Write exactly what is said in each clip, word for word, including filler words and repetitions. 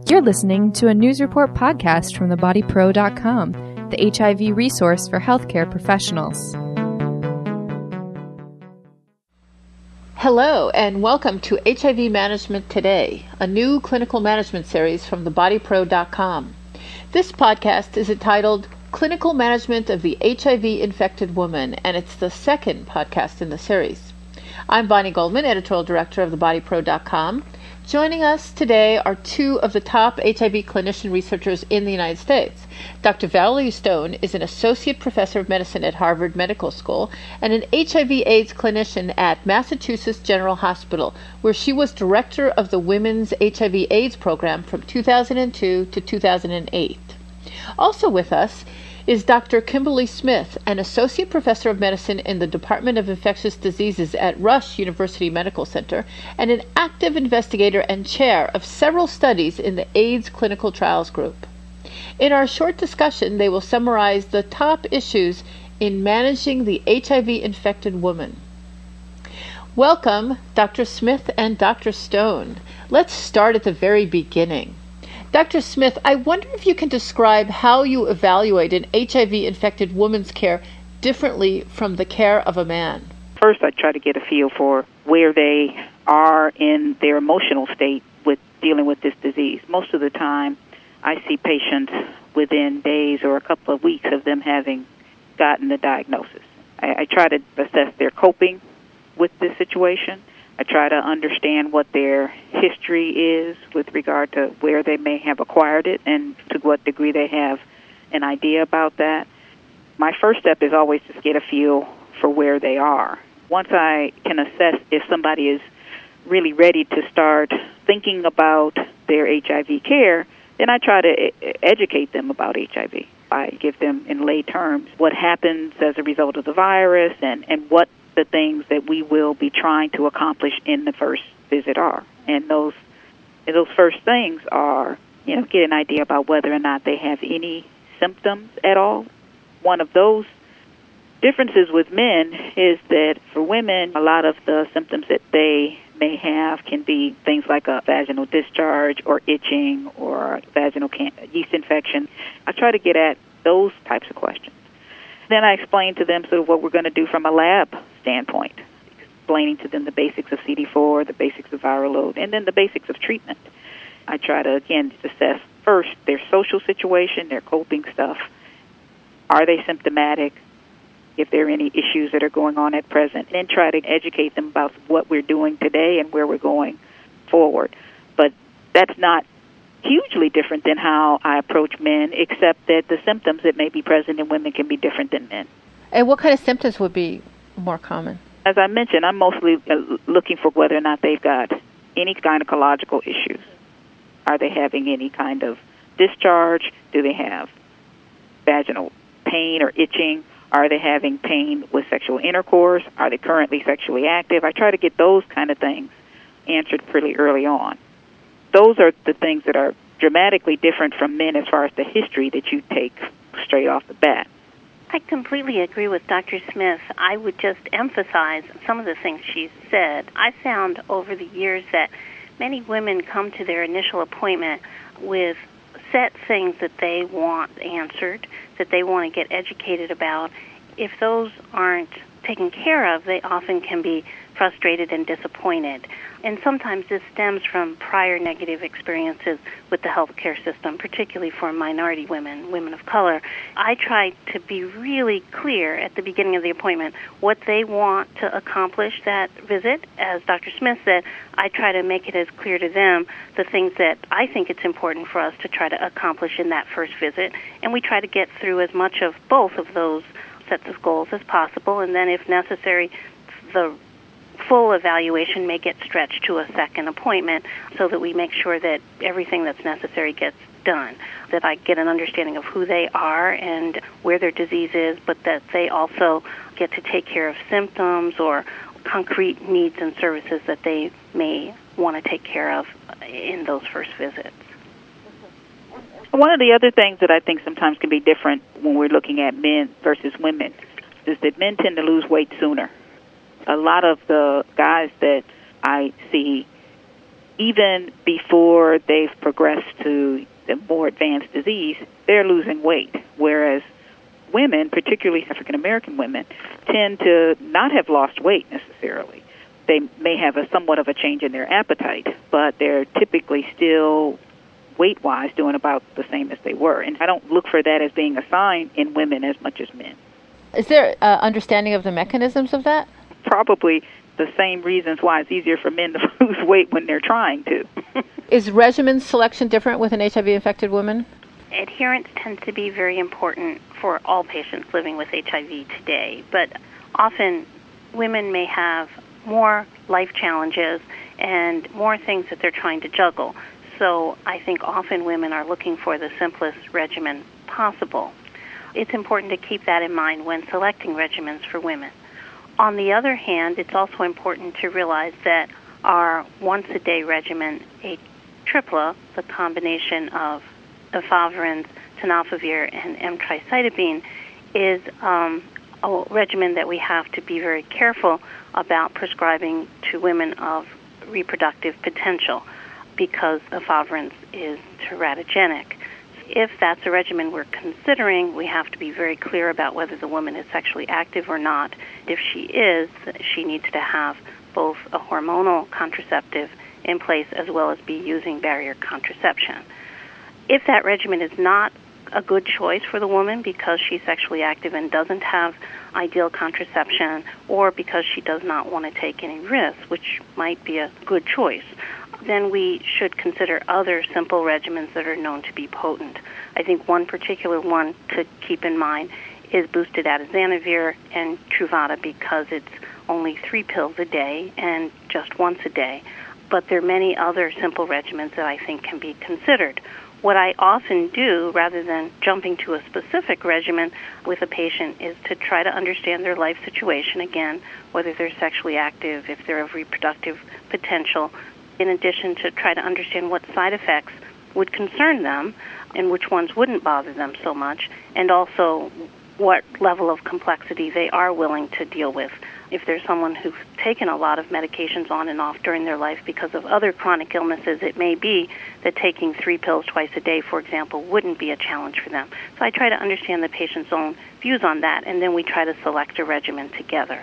You're listening to a news report podcast from the body pro dot com, the H I V resource for healthcare professionals. Hello, and welcome to H I V Management Today, a new clinical management series from the body pro dot com. This podcast is entitled Clinical Management of the H I V-Infected Woman, and it's the second podcast in the series. I'm Bonnie Goldman, editorial director of the body pro dot com. Joining us today are two of the top H I V clinician researchers in the United States. Doctor Valerie Stone is an associate professor of medicine at Harvard Medical School and an H I V AIDS clinician at Massachusetts General Hospital, where she was director of the Women's H I V AIDS program from two thousand two to two thousand eight. Also with us is Doctor Kimberly Smith, an associate professor of medicine in the Department of Infectious Diseases at Rush University Medical Center and an active investigator and chair of several studies in the AIDS Clinical Trials Group. In our short discussion, they will summarize the top issues in managing the H I V-infected woman. Welcome, Doctor Smith and Doctor Stone. Let's start at the very beginning. Doctor Smith, I wonder if you can describe how you evaluate an H I V-infected woman's care differently from the care of a man. First, I try to get a feel for where they are in their emotional state with dealing with this disease. Most of the time, I see patients within days or a couple of weeks of them having gotten the diagnosis. I, I try to assess their coping with this situation. I try to understand what their history is with regard to where they may have acquired it and to what degree they have an idea about that. My first step is always to get a feel for where they are. Once I can assess if somebody is really ready to start thinking about their H I V care, then I try to educate them about H I V. I give them in lay terms what happens as a result of the virus and, and what the things that we will be trying to accomplish in the first visit are. And those and those first things are, you know, get an idea about whether or not they have any symptoms at all. One of those differences with men is that for women, a lot of the symptoms that they may have can be things like a vaginal discharge or itching or vaginal can- yeast infection. I try to get at those types of questions. Then I explain to them sort of what we're going to do from a lab standpoint, explaining to them the basics of C D four, the basics of viral load, and then the basics of treatment. I try to, again, assess first their social situation, their coping stuff. Are they symptomatic? If there are any issues that are going on at present, then try to educate them about what we're doing today and where we're going forward. But that's not hugely different than how I approach men, except that the symptoms that may be present in women can be different than men. And what kind of symptoms would be more common? As I mentioned, I'm mostly looking for whether or not they've got any gynecological issues. Are they having any kind of discharge? Do they have vaginal pain or itching? Are they having pain with sexual intercourse? Are they currently sexually active? I try to get those kind of things answered pretty early on. Those are the things that are dramatically different from men as far as the history that you take straight off the bat. I completely agree with Doctor Smith. I would just emphasize some of the things she said. I found over the years that many women come to their initial appointment with set things that they want answered, that they want to get educated about. If those aren't taken care of, they often can be frustrated and disappointed. And sometimes this stems from prior negative experiences with the healthcare system, particularly for minority women, women of color. I try to be really clear at the beginning of the appointment what they want to accomplish that visit. As Doctor Smith said, I try to make it as clear to them the things that I think it's important for us to try to accomplish in that first visit. And we try to get through as much of both of those sets of goals as possible. And then if necessary, the full evaluation may get stretched to a second appointment so that we make sure that everything that's necessary gets done, that I get an understanding of who they are and where their disease is, but that they also get to take care of symptoms or concrete needs and services that they may want to take care of in those first visits. One of the other things that I think sometimes can be different when we're looking at men versus women is that men tend to lose weight sooner. A lot of the guys that I see even before they've progressed to the more advanced disease, they're losing weight, whereas women, particularly African American women, tend to not have lost weight necessarily. They may have a somewhat of a change in their appetite, but they're typically still weight-wise doing about the same as they were. And I don't look for that as being a sign in women as much as men. Is there uh, understanding of the mechanisms of that? Probably the same reasons why it's easier for men to lose weight when they're trying to. Is regimen selection different with an H I V-infected woman? Adherence tends to be very important for all patients living with H I V today, but often women may have more life challenges and more things that they're trying to juggle. So I think often women are looking for the simplest regimen possible. It's important to keep that in mind when selecting regimens for women. On the other hand, it's also important to realize that our once-a-day regimen, Atripla, the combination of efavirenz, tenofovir, and emtricitabine, is um, a regimen that we have to be very careful about prescribing to women of reproductive potential because efavirenz is teratogenic. If that's a regimen we're considering, we have to be very clear about whether the woman is sexually active or not. If she is, she needs to have both a hormonal contraceptive in place as well as be using barrier contraception. If that regimen is not a good choice for the woman because she's sexually active and doesn't have ideal contraception, or because she does not want to take any risks, which might be a good choice, then we should consider other simple regimens that are known to be potent. I think one particular one to keep in mind is boosted atazanavir and Truvada because it's only three pills a day and just once a day. But there are many other simple regimens that I think can be considered. What I often do, rather than jumping to a specific regimen with a patient, is to try to understand their life situation again, whether they're sexually active, if they're of reproductive potential, in addition to try to understand what side effects would concern them and which ones wouldn't bother them so much, and also what level of complexity they are willing to deal with. If there's someone who's taken a lot of medications on and off during their life because of other chronic illnesses, it may be that taking three pills twice a day, for example, wouldn't be a challenge for them. So I try to understand the patient's own views on that, and then we try to select a regimen together.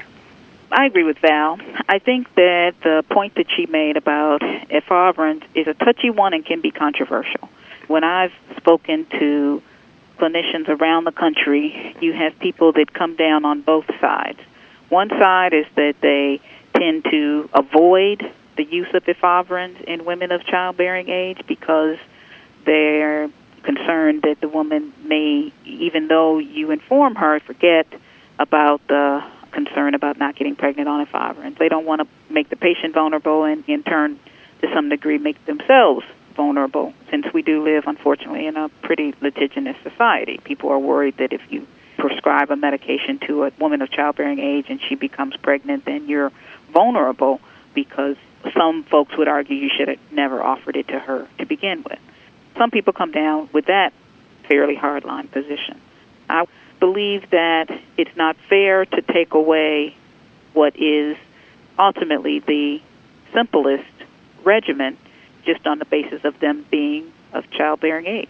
I agree with Val. I think that the point that she made about efavirenz is a touchy one and can be controversial. When I've spoken to clinicians around the country, you have people that come down on both sides. One side is that they tend to avoid the use of efavirenz in women of childbearing age because they're concerned that the woman may, even though you inform her, forget about the concern about not getting pregnant on efavirenz. They don't want to make the patient vulnerable and, in turn, to some degree, make themselves vulnerable, since we do live, unfortunately, in a pretty litigious society. People are worried that if you prescribe a medication to a woman of childbearing age and she becomes pregnant, then you're vulnerable, because some folks would argue you should have never offered it to her to begin with. Some people come down with that fairly hardline position. I believe that it's not fair to take away what is ultimately the simplest regimen just on the basis of them being of childbearing age.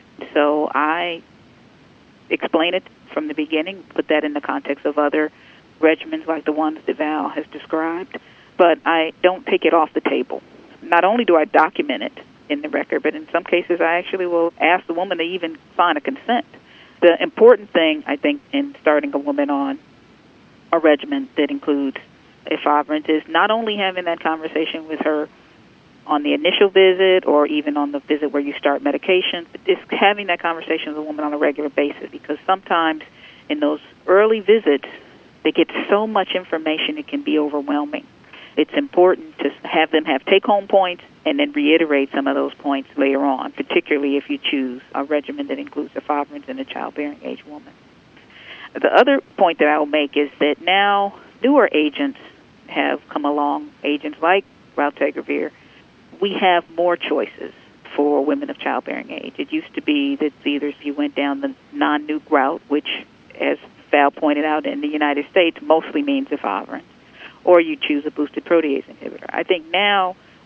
So I explain it from the beginning, put that in the context of other regimens like the ones that Val has described, but I don't take it off the table. Not only do I document it in the record, but in some cases I actually will ask the woman to even sign a consent. The important thing, I think, in starting a woman on a regimen that includes efavirenz is not only having that conversation with her on the initial visit or even on the visit where you start medication, but just having that conversation with a woman on a regular basis, because sometimes in those early visits they get so much information it can be overwhelming. It's important to have them have take-home points and then reiterate some of those points later on, particularly if you choose a regimen that includes efavirenz in a childbearing age woman. The other point that I will make is that now newer agents have come along, agents like raltegravir. We have more choices for women of childbearing age. It used to be that either if you went down the non-nuke route, which, as Val pointed out, in the United States mostly means efavirenz, or you choose a boosted protease inhibitor. I think now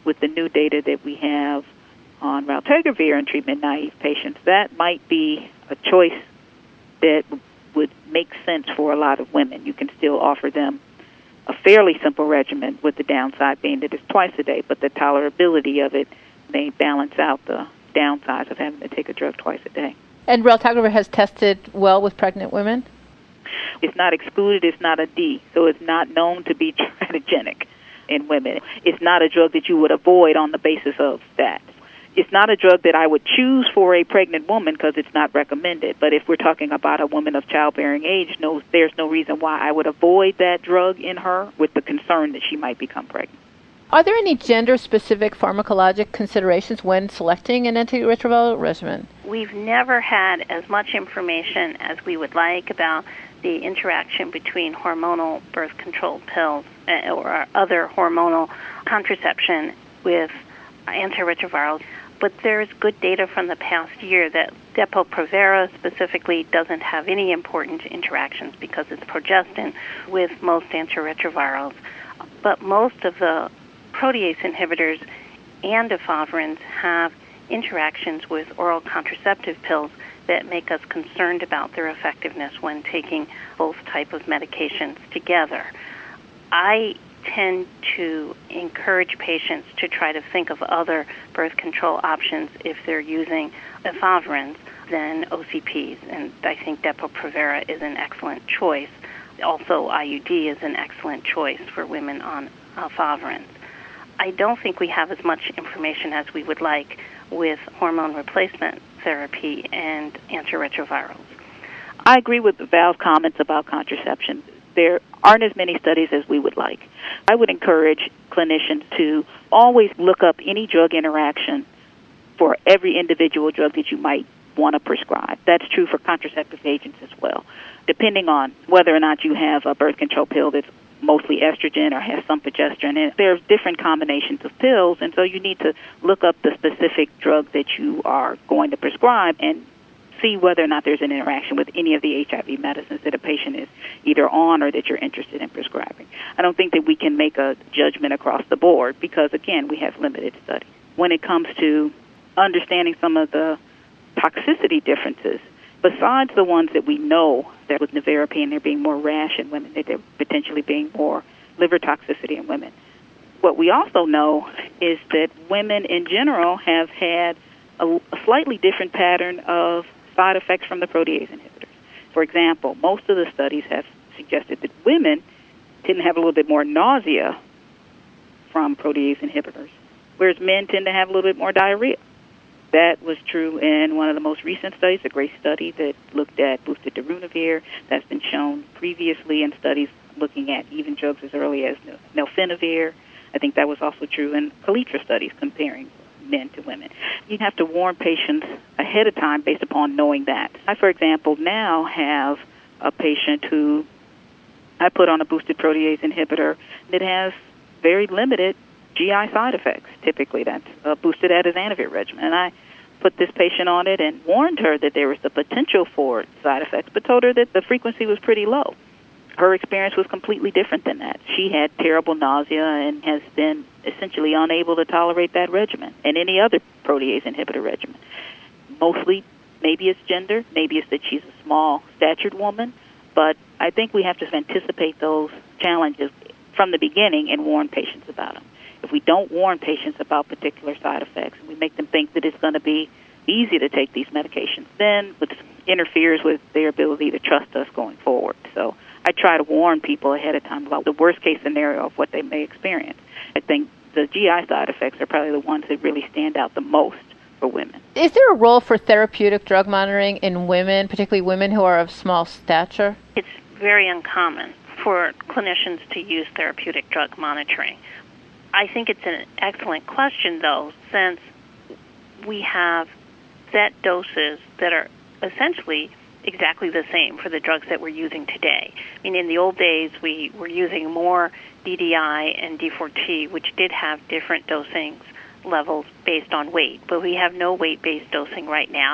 with the new data that we have on raltegravir in treatment-naive patients, that might be a choice that would make sense for a lot of women. You can still offer them a fairly simple regimen, with the downside being that it's twice a day, but the tolerability of it may balance out the downsides of having to take a drug twice a day. And raltegravir has tested well with pregnant women? It's not excluded, it's not a D, so it's not known to be teratogenic in women. It's not a drug that you would avoid on the basis of that. It's not a drug that I would choose for a pregnant woman because it's not recommended. But if we're talking about a woman of childbearing age, no, there's no reason why I would avoid that drug in her with the concern that she might become pregnant. Are there any gender-specific pharmacologic considerations when selecting an antiretroviral regimen? We've never had as much information as we would like about the interaction between hormonal birth control pills or other hormonal contraception with antiretrovirals. But there's good data from the past year that Depo-Provera specifically doesn't have any important interactions because it's progestin with most antiretrovirals. But most of the protease inhibitors and efavirenz have interactions with oral contraceptive pills that make us concerned about their effectiveness when taking both type of medications together. I tend to encourage patients to try to think of other birth control options if they're using efavirenz than O C Ps, and I think Depo-Provera is an excellent choice. Also, I U D is an excellent choice for women on efavirenz. I don't think we have as much information as we would like with hormone replacement therapy and antiretrovirals. I agree with Val's comments about contraception. There aren't as many studies as we would like. I would encourage clinicians to always look up any drug interaction for every individual drug that you might want to prescribe. That's true for contraceptive agents as well. Depending on whether or not you have a birth control pill that's mostly estrogen or has some progesterone in it, there's different combinations of pills, and so you need to look up the specific drug that you are going to prescribe and see whether or not there's an interaction with any of the H I V medicines that a patient is either on or that you're interested in prescribing. I don't think that we can make a judgment across the board because, again, we have limited studies. When it comes to understanding some of the toxicity differences, besides the ones that we know that with nevirapine there being more rash in women, that there potentially being more liver toxicity in women, what we also know is that women in general have had a, a slightly different pattern of side effects from the protease inhibitors. For example, most of the studies have suggested that women tend to have a little bit more nausea from protease inhibitors, whereas men tend to have a little bit more diarrhea. That was true in one of the most recent studies, a great study that looked at boosted darunavir. That's been shown previously in studies looking at even drugs as early as nelfinavir. I think that was also true in Kaletra studies comparing men to women. You have to warn patients ahead of time based upon knowing that. I, for example, now have a patient who I put on a boosted protease inhibitor that has very limited G I side effects. Typically, that's a boosted atazanavir regimen. And I put this patient on it and warned her that there was the potential for side effects, but told her that the frequency was pretty low. Her experience was completely different than that. She had terrible nausea and has been essentially unable to tolerate that regimen and any other protease inhibitor regimen. Mostly, maybe it's gender, maybe it's that she's a small-statured woman, but I think we have to anticipate those challenges from the beginning and warn patients about them. If we don't warn patients about particular side effects and we make them think that it's going to be easy to take these medications, then it interferes with their ability to trust us going forward. So I try to warn people ahead of time about the worst-case scenario of what they may experience. I think the G I side effects are probably the ones that really stand out the most for women. Is there a role for therapeutic drug monitoring in women, particularly women who are of small stature? It's very uncommon for clinicians to use therapeutic drug monitoring. I think it's an excellent question, though, since we have set doses that are essentially exactly the same for the drugs that we're using today. I mean, in the old days, we were using more D D I and D four T, which did have different dosing levels based on weight, but we have no weight-based dosing right now.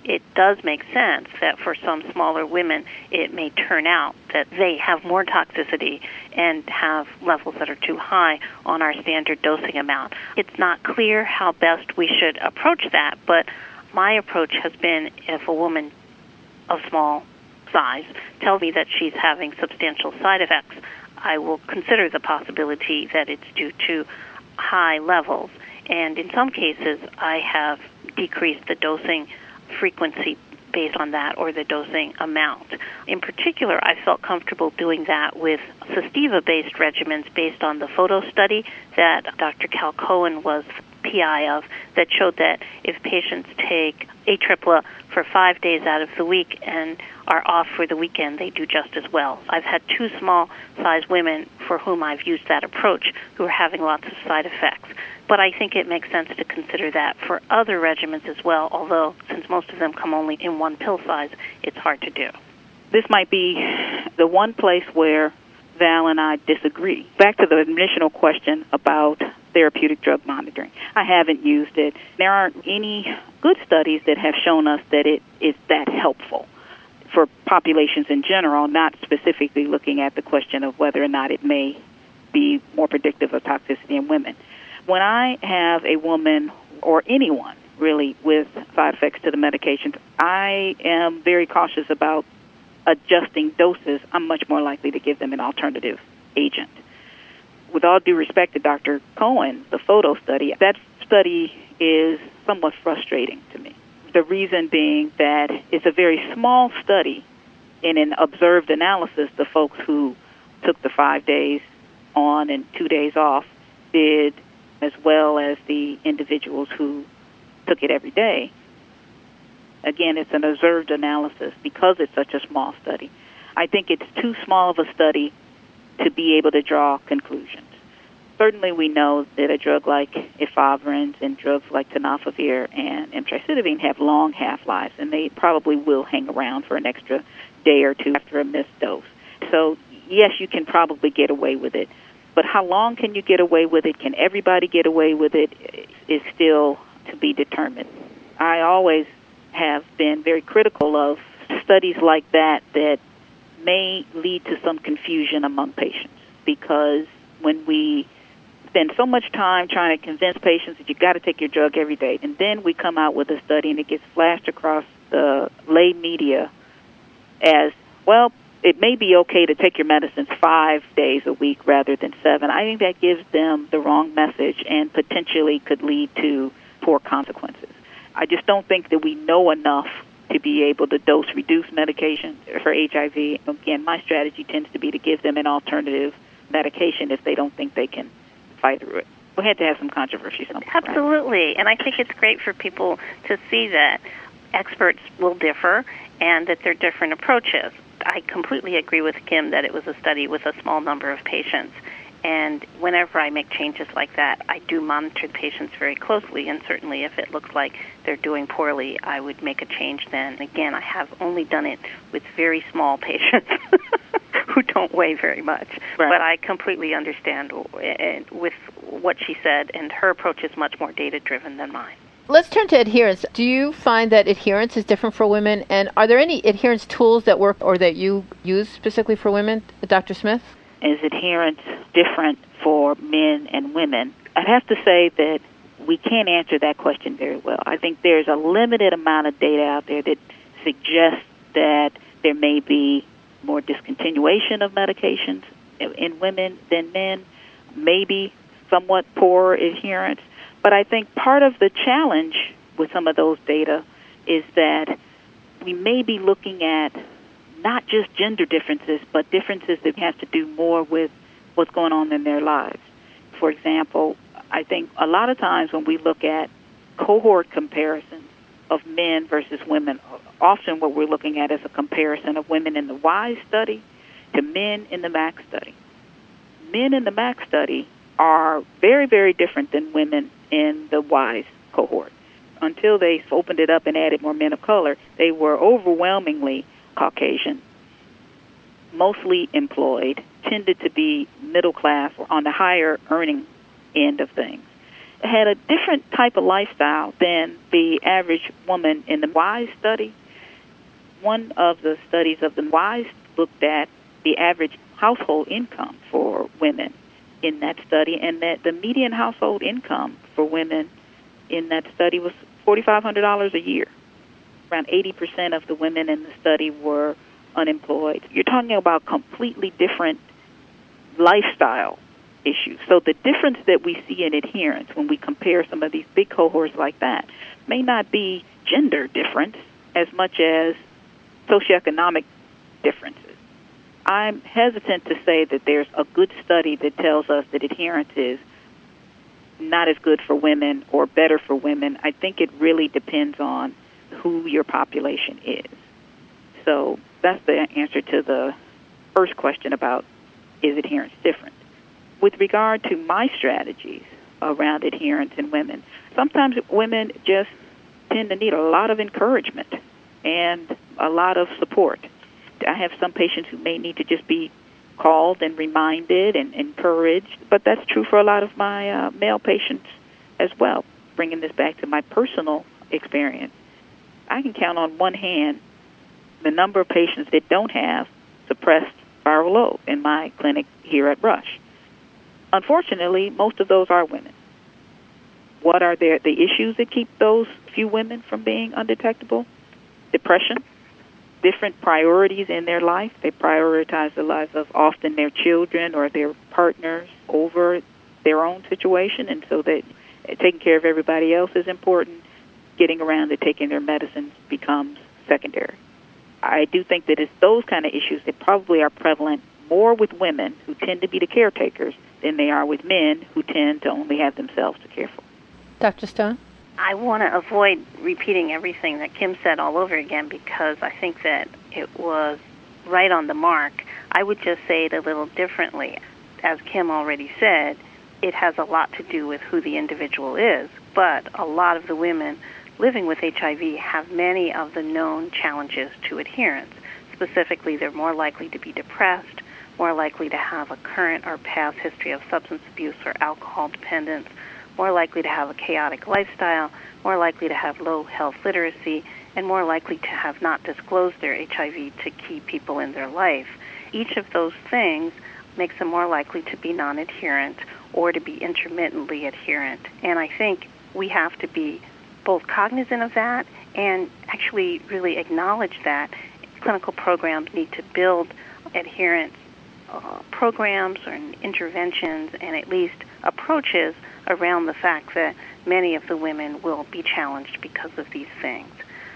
it does make sense that for some smaller women, it may turn out that they have more toxicity and have levels that are too high on our standard dosing amount. It's not clear how best we should approach that, but my approach has been if a woman of small size tells me that she's having substantial side effects, I will consider the possibility that it's due to high levels. And in some cases, I have decreased the dosing frequency based on that or the dosing amount. In particular, I felt comfortable doing that with Sestiva-based regimens based on the photo study that Doctor Cal Cohen was P I of that showed that if patients take A T R I P L A for five days out of the week and are off for the weekend, they do just as well. I've had two small-sized women for whom I've used that approach who are having lots of side effects. But I think it makes sense to consider that for other regimens as well, although since most of them come only in one pill size, it's hard to do. This might be the one place where Val and I disagree. Back to the initial question about therapeutic drug monitoring. I haven't used it. There aren't any good studies that have shown us that it is that helpful for populations in general, not specifically looking at the question of whether or not it may be more predictive of toxicity in women. When I have a woman or anyone really with side effects to the medications, I am very cautious about adjusting doses. I'm much more likely to give them an alternative agent. With all due respect to Doctor Cohen, the photo study, that study is somewhat frustrating to me. The reason being that it's a very small study. In an observed analysis, the folks who took the five days on and two days off did as well as the individuals who took it every day. Again, it's an observed analysis because it's such a small study. I think it's too small of a study to be able to draw conclusions. Certainly we know that a drug like efavirenz and drugs like tenofovir and emtricitabine have long half-lives, and they probably will hang around for an extra day or two after a missed dose. So, yes, you can probably get away with it. But how long can you get away with it? Can everybody get away with it? Is still to be determined. I always have been very critical of studies like that that may lead to some confusion among patients, because when we spend so much time trying to convince patients that you've got to take your drug every day, and then we come out with a study and it gets flashed across the lay media as, well, it may be okay to take your medicines five days a week rather than seven. I think that gives them the wrong message and potentially could lead to poor consequences. I just don't think that we know enough to be able to dose-reduce medication for H I V. Again, my strategy tends to be to give them an alternative medication if they don't think they can fight through it. We had to have some controversy. Absolutely, and I think it's great for people to see that experts will differ and that there are different approaches. I completely agree with Kim that it was a study with a small number of patients. And whenever I make changes like that, I do monitor the patients very closely, and certainly if it looks like they're doing poorly, I would make a change then. Again, I have only done it with very small patients who don't weigh very much. Right. But I completely understand with what she said, and her approach is much more data-driven than mine. Let's turn to adherence. Do you find that adherence is different for women? And are there any adherence tools that work or that you use specifically for women, Doctor Smith? Is adherence different for men and women? I'd have to say that we can't answer that question very well. I think there's a limited amount of data out there that suggests that there may be more discontinuation of medications in women than men, maybe somewhat poorer adherence. But I think part of the challenge with some of those data is that we may be looking at not just gender differences, but differences that have to do more with what's going on in their lives. For example, I think a lot of times when we look at cohort comparisons of men versus women, often what we're looking at is a comparison of women in the WISE study to men in the MAC study. Men in the MAC study are very, very different than women in the WISE cohort. Until they opened it up and added more men of color, they were overwhelmingly Caucasian, mostly employed, tended to be middle class or on the higher earning end of things. had a different type of lifestyle than the average woman in the WISE study. One of the studies of the WISE looked at the average household income for women in that study, and that the median household income for women in that study was four thousand five hundred dollars a year. Around eighty percent of the women in the study were unemployed. You're talking about completely different lifestyle issues. So the difference that we see in adherence when we compare some of these big cohorts like that may not be gender difference as much as socioeconomic differences. I'm hesitant to say that there's a good study that tells us that adherence is not as good for women or better for women. I think it really depends on who your population is. So that's the answer to the first question about is adherence different. With regard to my strategies around adherence in women, sometimes women just tend to need a lot of encouragement and a lot of support. I have some patients who may need to just be called and reminded and encouraged, but that's true for a lot of my uh, male patients as well. Bringing this back to my personal experience, I can count on one hand the number of patients that don't have suppressed viral load in my clinic here at Rush. Unfortunately, most of those are women. What are their, the issues that keep those few women from being undetectable? Depression, different priorities in their life. They prioritize the lives of often their children or their partners over their own situation, and so that taking care of everybody else is important. Getting around to taking their medicines becomes secondary. I do think that it's those kind of issues that probably are prevalent more with women who tend to be the caretakers than they are with men who tend to only have themselves to care for. Doctor Stone? I want to avoid repeating everything that Kim said all over again because I think that it was right on the mark. I would just say it a little differently. As Kim already said, it has a lot to do with who the individual is, but a lot of the women living with H I V have many of the known challenges to adherence. Specifically, they're more likely to be depressed, more likely to have a current or past history of substance abuse or alcohol dependence, more likely to have a chaotic lifestyle, more likely to have low health literacy, and more likely to have not disclosed their H I V to key people in their life. Each of those things makes them more likely to be non-adherent or to be intermittently adherent. And I think we have to be both cognizant of that and actually really acknowledge that clinical programs need to build adherence uh, programs or interventions and at least approaches around the fact that many of the women will be challenged because of these things.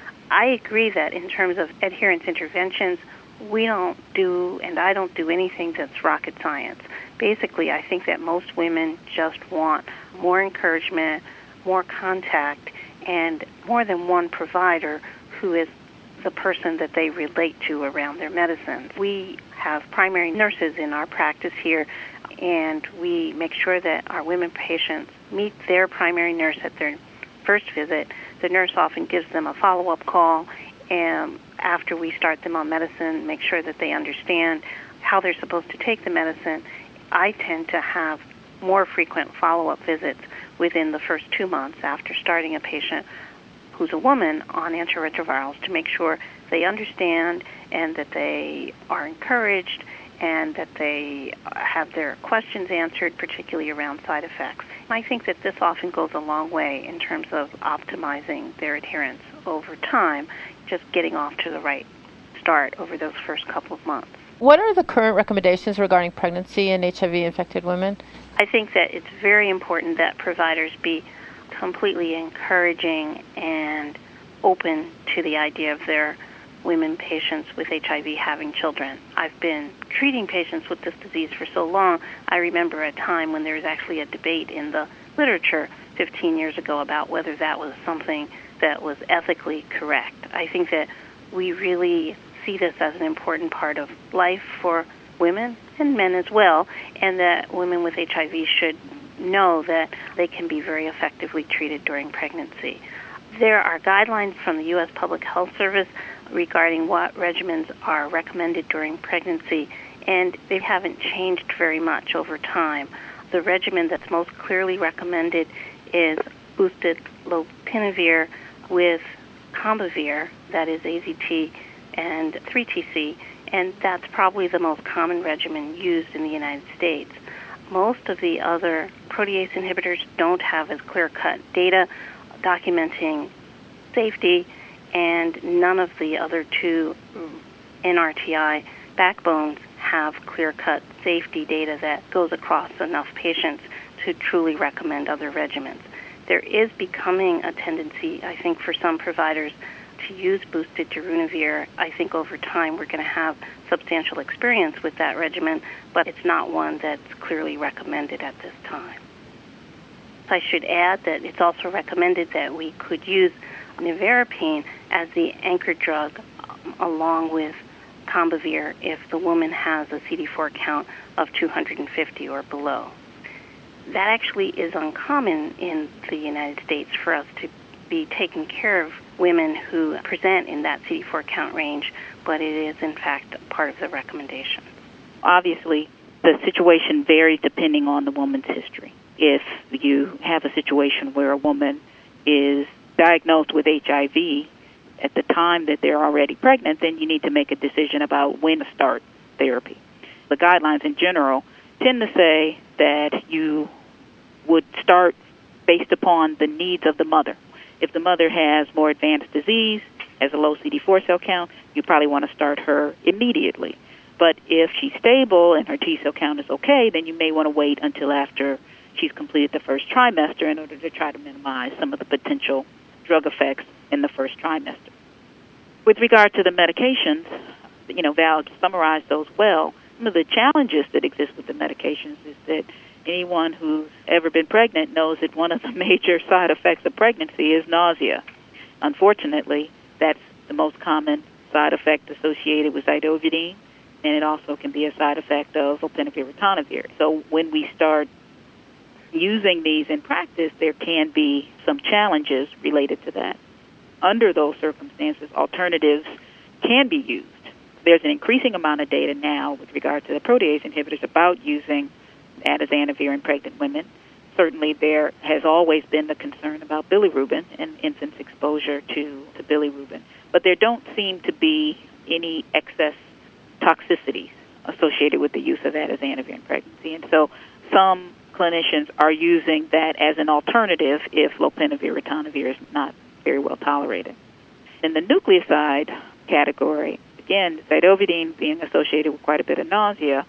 I agree that in terms of adherence interventions, we don't do, and I don't do anything that's rocket science. Basically, I think that most women just want more encouragement, more contact, and more than one provider who is the person that they relate to around their medicine. We have primary nurses in our practice here, and we make sure that our women patients meet their primary nurse at their first visit. The nurse often gives them a follow-up call, and after we start them on medicine, make sure that they understand how they're supposed to take the medicine. I tend to have more frequent follow-up visits within the first two months after starting a patient who's a woman on antiretrovirals to make sure they understand and that they are encouraged and that they have their questions answered, particularly around side effects. I think that this often goes a long way in terms of optimizing their adherence over time, just getting off to the right start over those first couple of months. What are the current recommendations regarding pregnancy in H I V-infected women? I think that it's very important that providers be completely encouraging and open to the idea of their women patients with H I V having children. I've been treating patients with this disease for so long, I remember a time when there was actually a debate in the literature fifteen years ago about whether that was something that was ethically correct. I think that we really see this as an important part of life for women and men as well, and that women with H I V should know that they can be very effectively treated during pregnancy. There are guidelines from the U S Public Health Service regarding what regimens are recommended during pregnancy, and they haven't changed very much over time. The regimen that's most clearly recommended is boosted lopinavir with Combivir, that is A Z T and three T C, and that's probably the most common regimen used in the United States. Most of the other protease inhibitors don't have as clear-cut data documenting safety, and none of the other two N R T I backbones have clear-cut safety data that goes across enough patients to truly recommend other regimens. There is becoming a tendency, I think, for some providers to use boosted darunavir. I think over time we're going to have substantial experience with that regimen, but it's not one that's clearly recommended at this time. I should add that it's also recommended that we could use nevirapine as the anchor drug um, along with Combivir if the woman has a C D four count of two hundred fifty or below. That actually is uncommon in the United States for us to be taking care of women who present in that C D four count range, but it is in fact part of the recommendation. Obviously, the situation varies depending on the woman's history. If you have a situation where a woman is diagnosed with H I V at the time that they're already pregnant, then you need to make a decision about when to start therapy. The guidelines in general tend to say that you would start based upon the needs of the mother. If the mother has more advanced disease, has a low C D four cell count, you probably want to start her immediately. But if she's stable and her T cell count is okay, then you may want to wait until after she's completed the first trimester in order to try to minimize some of the potential drug effects in the first trimester. With regard to the medications, you know, Val summarized those well. Some of the challenges that exist with the medications is that anyone who's ever been pregnant knows that one of the major side effects of pregnancy is nausea. Unfortunately, that's the most common side effect associated with zidovudine, and it also can be a side effect of lopinavir ritonavir. So when we start using these in practice, there can be some challenges related to that. Under those circumstances, alternatives can be used. There's an increasing amount of data now with regard to the protease inhibitors about using atazanavir in pregnant women. Certainly there has always been the concern about bilirubin and infants' exposure to, to bilirubin. But there don't seem to be any excess toxicities associated with the use of atazanavir in pregnancy. And so some clinicians are using that as an alternative if lopinavir ritonavir is not very well tolerated. In the nucleoside category, again, zidovudine being associated with quite a bit of nausea,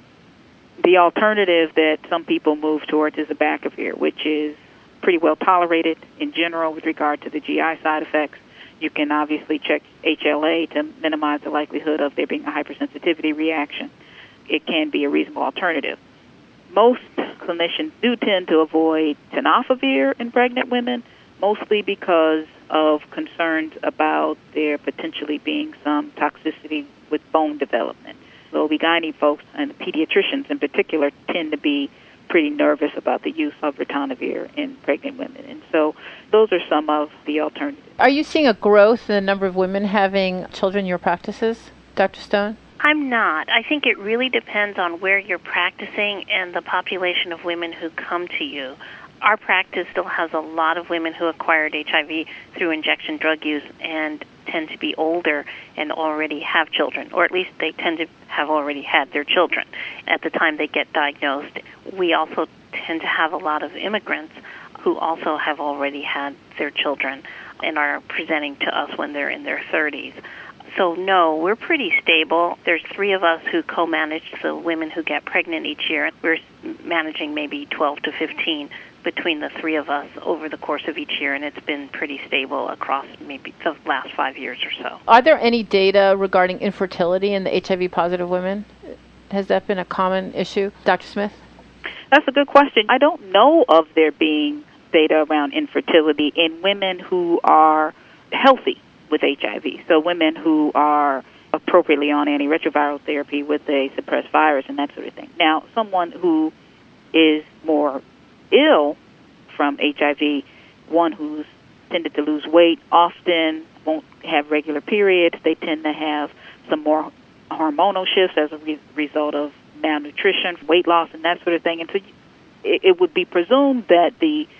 the alternative that some people move towards is abacavir, which is pretty well tolerated in general with regard to the G I side effects. You can obviously check H L A to minimize the likelihood of there being a hypersensitivity reaction. It can be a reasonable alternative. Most clinicians do tend to avoid tenofovir in pregnant women, mostly because of concerns about there potentially being some toxicity with bone development. The O B G Y N folks and the pediatricians in particular tend to be pretty nervous about the use of ritonavir in pregnant women. And so those are some of the alternatives. Are you seeing a growth in the number of women having children in your practices, Doctor Stone? I'm not. I think it really depends on where you're practicing and the population of women who come to you. Our practice still has a lot of women who acquired H I V through injection drug use and tend to be older and already have children, or at least they tend to have already had their children at the time they get diagnosed. We also tend to have a lot of immigrants who also have already had their children and are presenting to us when they're in their thirties. So, no, we're pretty stable. There's three of us who co-manage the women who get pregnant each year. We're managing maybe twelve to fifteen between the three of us over the course of each year, and it's been pretty stable across maybe the last five years or so. Are there any data regarding infertility in the H I V-positive women? Has that been a common issue? Doctor Smith? That's a good question. I don't know of there being data around infertility in women who are healthy with H I V, so women who are appropriately on antiretroviral therapy with a suppressed virus and that sort of thing. Now, someone who is more ill from H I V, one who's tended to lose weight, often won't have regular periods. They tend to have some more hormonal shifts as a re- result of malnutrition, weight loss, and that sort of thing. And so it, it would be presumed that the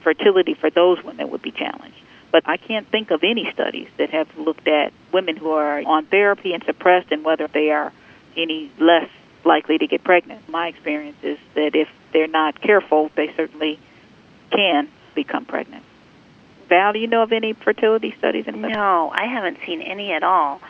fertility for those women would be challenged. But I can't think of any studies that have looked at women who are on therapy and suppressed and whether they are any less likely to get pregnant. My experience is that if they're not careful, they certainly can become pregnant. Val, do you know of any fertility studies? In No, I haven't seen any at all.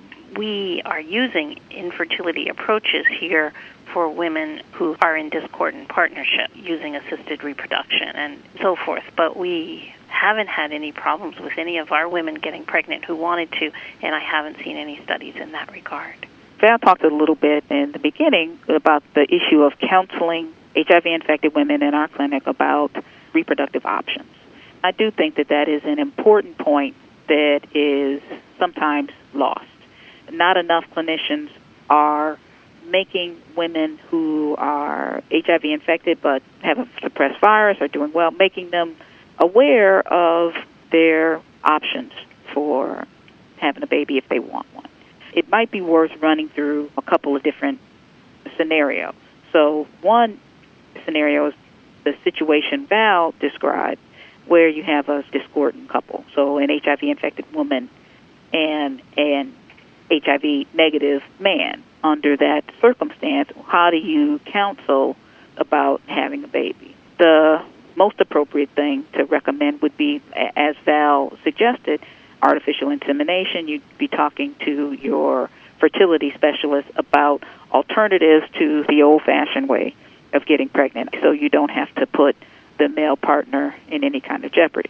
We are using infertility approaches here for women who are in discordant partnership, using assisted reproduction and so forth. But we haven't had any problems with any of our women getting pregnant who wanted to, and I haven't seen any studies in that regard. Val talked a little bit in the beginning about the issue of counseling H I V-infected women in our clinic about reproductive options. I do think that that is an important point that is sometimes lost. Not enough clinicians are making women who are H I V-infected but have a suppressed virus or doing well, making them aware of their options for having a baby if they want one. It might be worth running through a couple of different scenarios. So one scenario is the situation Val described, where you have a discordant couple, so an H I V-infected woman and an H I V-negative man. Under that circumstance, how do you counsel about having a baby? The most appropriate thing to recommend would be, as Val suggested, artificial insemination. You'd be talking to your fertility specialist about alternatives to the old-fashioned way of getting pregnant, so you don't have to put the male partner in any kind of jeopardy.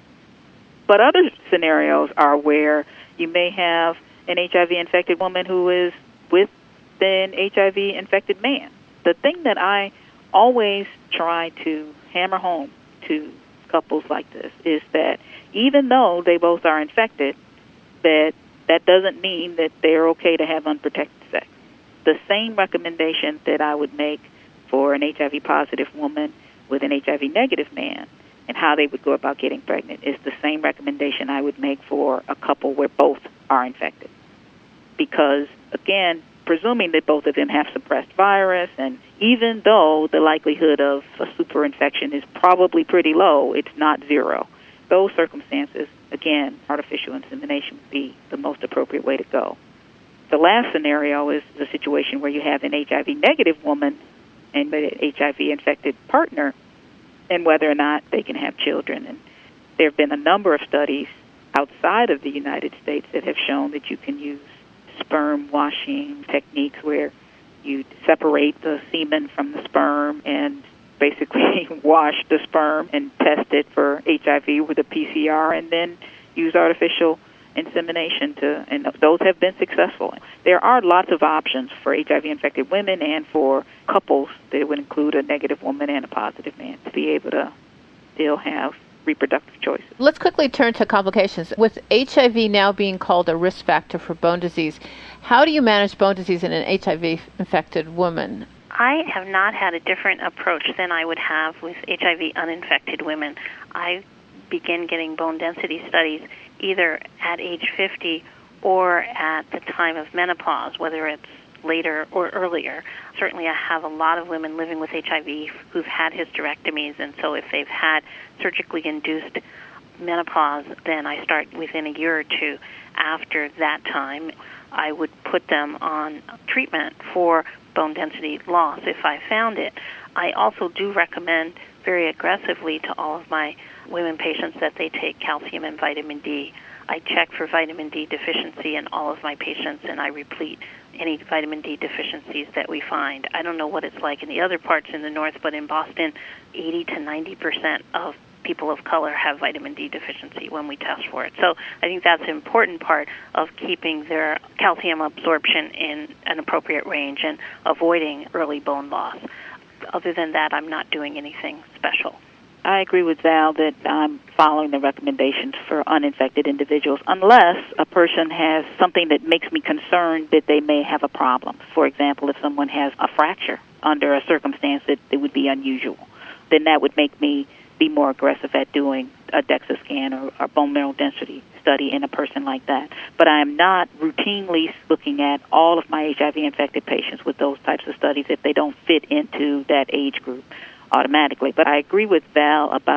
But other scenarios are where you may have an H I V-infected woman who is with an H I V-infected man. The thing that I always try to hammer home to couples like this is that even though they both are infected, that that doesn't mean that they're okay to have unprotected sex. The same recommendation that I would make for an H I V-positive woman with an H I V-negative man and how they would go about getting pregnant is the same recommendation I would make for a couple where both are infected. Because, again, presuming that both of them have suppressed virus, and even though the likelihood of a superinfection is probably pretty low, it's not zero. Those circumstances, again, artificial insemination would be the most appropriate way to go. The last scenario is the situation where you have an H I V-negative woman and an H I V-infected partner, and whether or not they can have children. And there have been a number of studies outside of the United States that have shown that you can use sperm washing techniques where you separate the semen from the sperm and basically wash the sperm and test it for H I V with a P C R, and then use artificial insemination to, and those have been successful. There are lots of options for H I V-infected women and for couples that would include a negative woman and a positive man to be able to still have reproductive choices. Let's quickly turn to complications. With H I V now being called a risk factor for bone disease, how do you manage bone disease in an H I V-infected woman? I have not had a different approach than I would have with H I V-uninfected women. I begin getting bone density studies either at age fifty or at the time of menopause, whether it's later or earlier. Certainly I have a lot of women living with H I V who've had hysterectomies, and so if they've had surgically induced menopause, then I start within a year or two after that time. I would put them on treatment for bone density loss if I found it. I also do recommend very aggressively to all of my women patients that they take calcium and vitamin D. I check for vitamin D deficiency in all of my patients, and I replete any vitamin D deficiencies that we find. I don't know what it's like in the other parts in the north, but in Boston, eighty to ninety percent of people of color have vitamin D deficiency when we test for it. So I think that's an important part of keeping their calcium absorption in an appropriate range and avoiding early bone loss. Other than that, I'm not doing anything special. I agree with Val that I'm following the recommendations for uninfected individuals unless a person has something that makes me concerned that they may have a problem. For example, if someone has a fracture under a circumstance that it would be unusual, then that would make me be more aggressive at doing a DEXA scan or a bone mineral density study in a person like that. But I am not routinely looking at all of my H I V-infected patients with those types of studies if they don't fit into that age group automatically. But I agree with Val about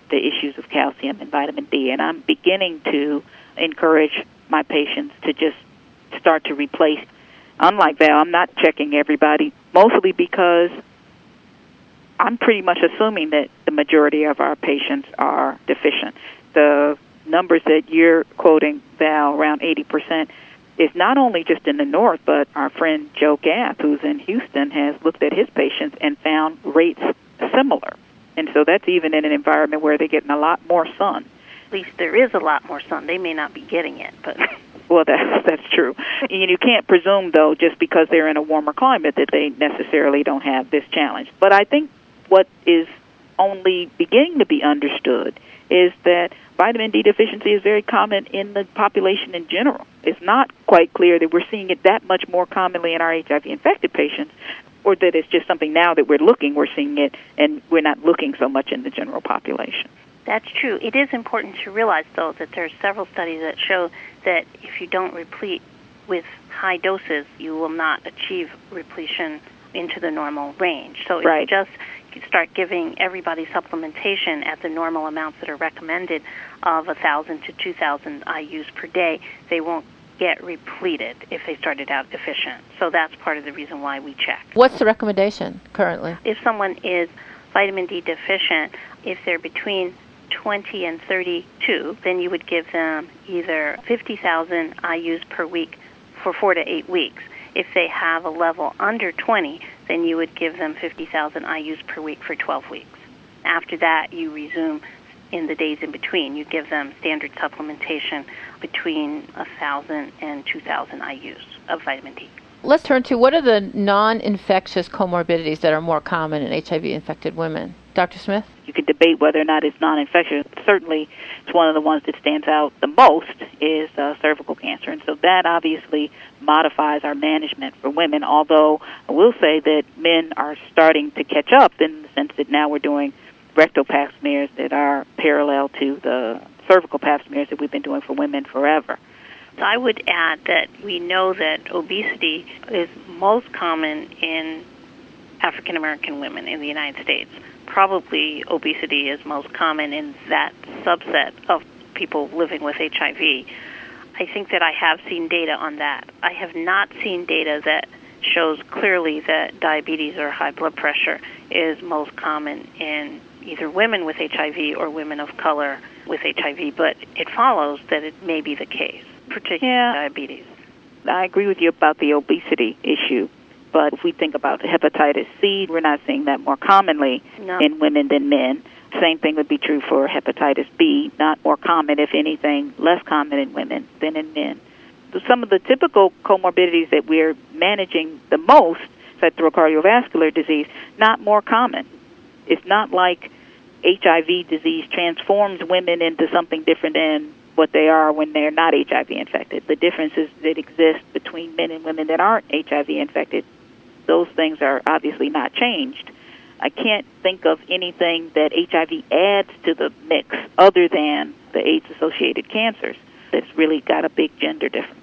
the issues of calcium and vitamin D. And I'm beginning to encourage my patients to just start to replace. Unlike Val, I'm not checking everybody, mostly because I'm pretty much assuming that the majority of our patients are deficient. The numbers that you're quoting, Val, around eighty percent, is not only just in the north, but our friend Joe Gath, who's in Houston, has looked at his patients and found rates similar. And so that's even in an environment where they're getting a lot more sun. At least there is a lot more sun. They may not be getting it, but... Well, that's, that's true. And you can't presume, though, just because they're in a warmer climate that they necessarily don't have this challenge. But I think what is only beginning to be understood is that vitamin D deficiency is very common in the population in general. It's not quite clear that we're seeing it that much more commonly in our H I V-infected patients, or that it's just something now that we're looking, we're seeing it, and we're not looking so much in the general population. That's true. It is important to realize, though, that there are several studies that show that if you don't replete with high doses, you will not achieve repletion into the normal range. So if right. you just start giving everybody supplementation at the normal amounts that are recommended of one thousand to two thousand I U's per day, they won't get repleted if they started out deficient. So that's part of the reason why we check. What's the recommendation currently? If someone is vitamin D deficient, if they're between twenty and thirty-two, then you would give them either fifty thousand I U's per week for four to eight weeks. If they have a level under twenty, then you would give them fifty thousand I U's per week for twelve weeks. After that, you resume in the days in between. You give them standard supplementation between one thousand and two thousand I U's of vitamin D. Let's turn to what are the non-infectious comorbidities that are more common in H I V-infected women. Doctor Smith? You could debate whether or not it's non-infectious. Certainly, it's one of the ones that stands out the most is uh, cervical cancer. And so that obviously modifies our management for women, although I will say that men are starting to catch up in the sense that now we're doing rectal pap smears that are parallel to the cervical pap smears that we've been doing for women forever. I would add that we know that obesity is most common in African American women in the United States. Probably obesity is most common in that subset of people living with H I V. I think that I have seen data on that. I have not seen data that shows clearly that diabetes or high blood pressure is most common in either women with H I V or women of color with H I V, but it follows that it may be the case, particularly yeah. diabetes. I agree with you about the obesity issue. But if we think about hepatitis C, we're not seeing that more commonly no. in women than men. Same thing would be true for hepatitis B, not more common, if anything, less common in women than in men. So some of the typical comorbidities that we're managing the most, such as cardiovascular disease, not more common. It's not like H I V disease transforms women into something different than what they are when they're not H I V infected. The differences that exist between men and women that aren't H I V infected, those things are obviously not changed. I can't think of anything that H I V adds to the mix other than the AIDS-associated cancers that's really got a big gender difference.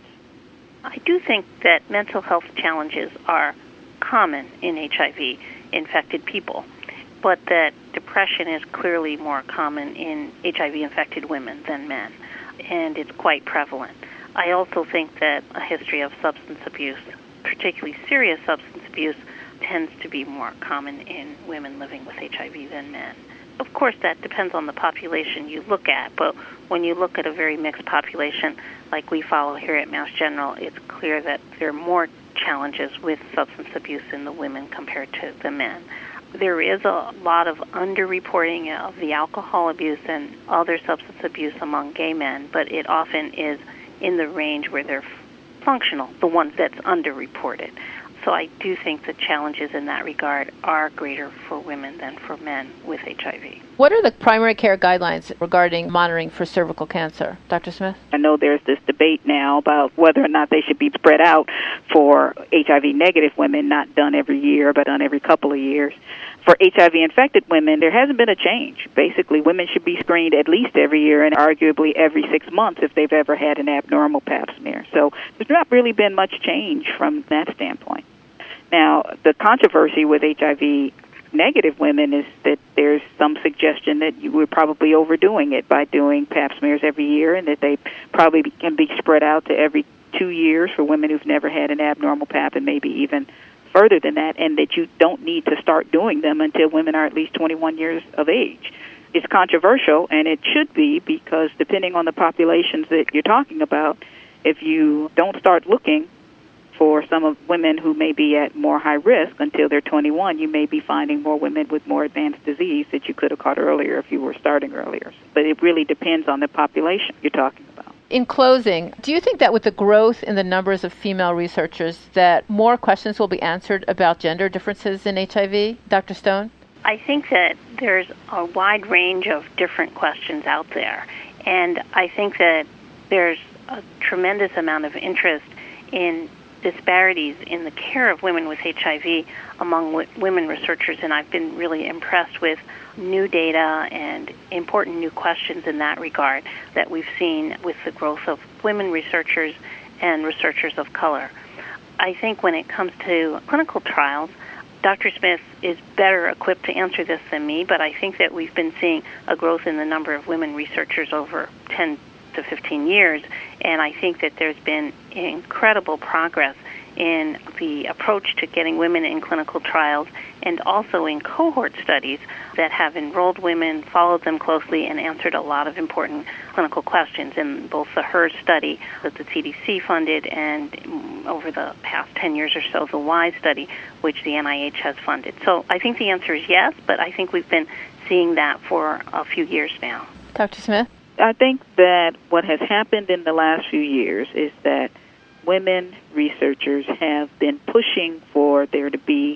I do think that mental health challenges are common in H I V-infected people, but that depression is clearly more common in H I V-infected women than men, and it's quite prevalent. I also think that a history of substance abuse, particularly serious substance abuse, tends to be more common in women living with H I V than men. Of course, that depends on the population you look at, but when you look at a very mixed population like we follow here at Mass General, it's clear that there are more challenges with substance abuse in the women compared to the men. There is a lot of underreporting of the alcohol abuse and other substance abuse among gay men, but it often is in the range where they're functional, the ones that's underreported. So I do think the challenges in that regard are greater for women than for men with H I V. What are the primary care guidelines regarding monitoring for cervical cancer? Doctor Smith? I know there's this debate now about whether or not they should be spread out for H I V-negative women, not done every year, but done every couple of years. For H I V-infected women, there hasn't been a change. Basically, women should be screened at least every year and arguably every six months if they've ever had an abnormal pap smear. So there's not really been much change from that standpoint. Now, the controversy with H I V negative women is that there's some suggestion that you were probably overdoing it by doing pap smears every year, and that they probably can be spread out to every two years for women who've never had an abnormal pap, and maybe even further than that, and that you don't need to start doing them until women are at least twenty-one years of age. It's controversial, and it should be, because depending on the populations that you're talking about, if you don't start looking for some of women who may be at more high risk until they're twenty-one, you may be finding more women with more advanced disease that you could have caught earlier if you were starting earlier. But it really depends on the population you're talking about. In closing, do you think that with the growth in the numbers of female researchers that more questions will be answered about gender differences in H I V? Doctor Stone? I think that there's a wide range of different questions out there, and I think that there's a tremendous amount of interest in disparities in the care of women with H I V among w- women researchers, and I've been really impressed with new data and important new questions in that regard that we've seen with the growth of women researchers and researchers of color. I think when it comes to clinical trials, Doctor Smith is better equipped to answer this than me, but I think that we've been seeing a growth in the number of women researchers over ten to fifteen years, and I think that there's been incredible progress in the approach to getting women in clinical trials and also in cohort studies that have enrolled women, followed them closely, and answered a lot of important clinical questions in both the HERS study that the C D C funded and over the past ten years or so, the WISE study, which the N I H has funded. So I think the answer is yes, but I think we've been seeing that for a few years now. Doctor Smith? I think that what has happened in the last few years is that women researchers have been pushing for there to be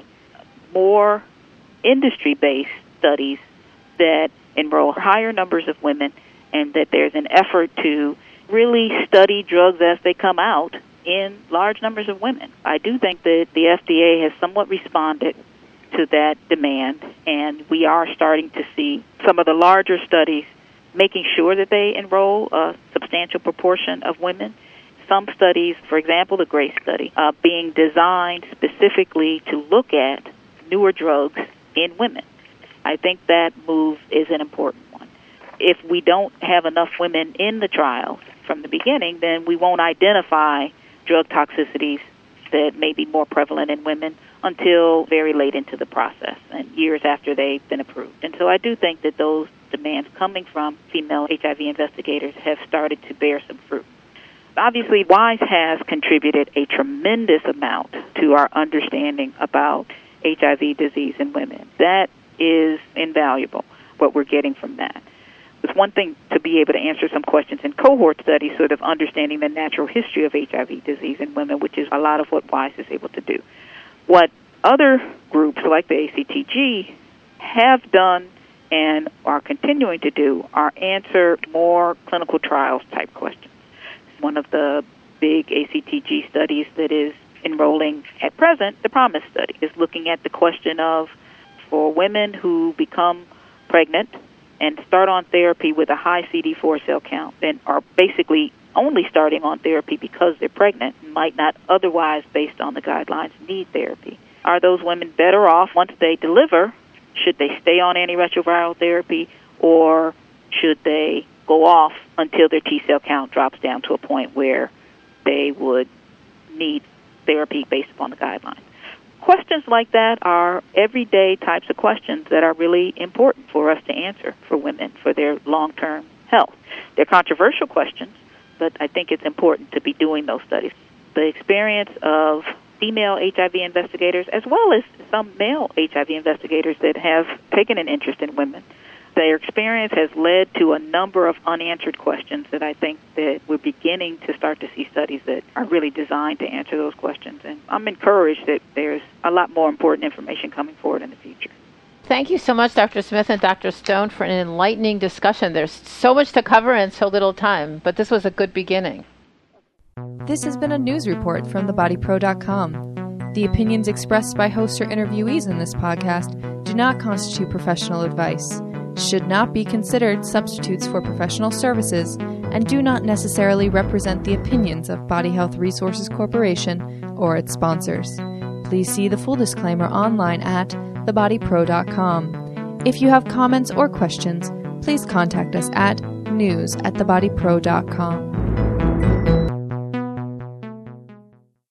more industry-based studies that enroll higher numbers of women, and that there's an effort to really study drugs as they come out in large numbers of women. I do think that the F D A has somewhat responded to that demand, and we are starting to see some of the larger studies making sure that they enroll a substantial proportion of women. Some studies, for example, the GRACE study, uh, being designed specifically to look at newer drugs in women. I think that move is an important one. If we don't have enough women in the trials from the beginning, then we won't identify drug toxicities that may be more prevalent in women until very late into the process and years after they've been approved. And so I do think that those demands coming from female H I V investigators have started to bear some fruit. Obviously, WISE has contributed a tremendous amount to our understanding about H I V disease in women. That is invaluable, what we're getting from that. It's one thing to be able to answer some questions in cohort studies, sort of understanding the natural history of H I V disease in women, which is a lot of what WISE is able to do. What other groups like the A C T G have done and are continuing to do are answer more clinical trials type questions. One of the big A C T G studies that is enrolling at present, the PROMISE study, is looking at the question of, for women who become pregnant and start on therapy with a high C D four cell count and are basically only starting on therapy because they're pregnant and might not otherwise, based on the guidelines, need therapy. Are those women better off once they deliver? Should they stay on antiretroviral therapy, or should they go off until their T-cell count drops down to a point where they would need therapy based upon the guidelines? Questions like that are everyday types of questions that are really important for us to answer for women for their long-term health. They're controversial questions, but I think it's important to be doing those studies. The experience of female H I V investigators, as well as some male H I V investigators that have taken an interest in women, their experience has led to a number of unanswered questions that I think that we're beginning to start to see studies that are really designed to answer those questions. And I'm encouraged that there's a lot more important information coming forward in the future. Thank you so much, Doctor Smith and Doctor Stone, for an enlightening discussion. There's so much to cover and so little time, but this was a good beginning. This has been a news report from the body pro dot com. The opinions expressed by hosts or interviewees in this podcast do not constitute professional advice, should not be considered substitutes for professional services, and do not necessarily represent the opinions of Body Health Resources Corporation or its sponsors. Please see the full disclaimer online at the body pro dot com. If you have comments or questions, please contact us at news at the body pro dot com.